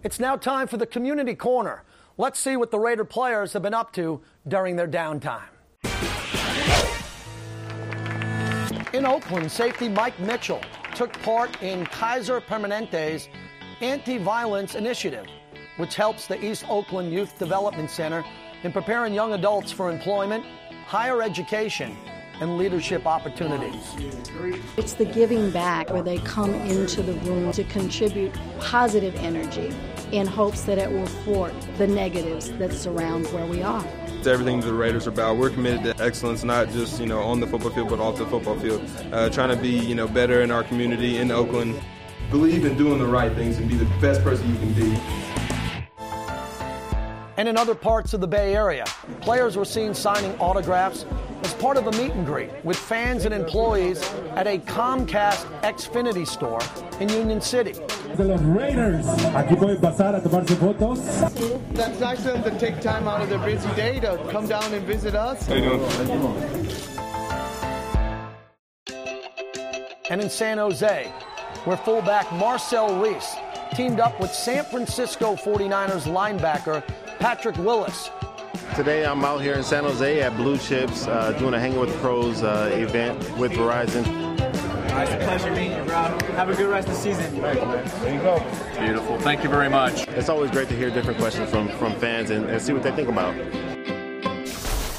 It's now time for the Community Corner. Let's see what the Raider players have been up to during their downtime. In Oakland, safety Mike Mitchell took part in Kaiser Permanente's anti-violence initiative, which helps the East Oakland Youth Development Center in preparing young adults for employment, higher education, and leadership opportunities. It's the giving back where they come into the room to contribute positive energy in hopes that it will thwart the negatives that surround where we are. It's everything the Raiders are about. We're committed to excellence, not just, on the football field, but off the football field. Trying to be, better in our community in Oakland. Believe in doing the right things and be the best person you can be. And in other parts of the Bay Area, players were seen signing autographs as part of a meet and greet with fans and employees at a Comcast Xfinity store in Union City. De los Raiders. Aquí pueden pasar a tomarse fotos. That's nice of them to take time out of their busy day to come down and visit us. How you doing? And in San Jose, where fullback Marcel Reese teamed up with San Francisco 49ers linebacker Patrick Willis. Today I'm out here in San Jose at Blue Chips doing a Hanging with the Pros event with Verizon. It's a pleasure meeting you, Rob. Have a good rest of the season. Thank you, man. There you go. Beautiful. Thank you very much. It's always great to hear different questions from fans and see what they think about.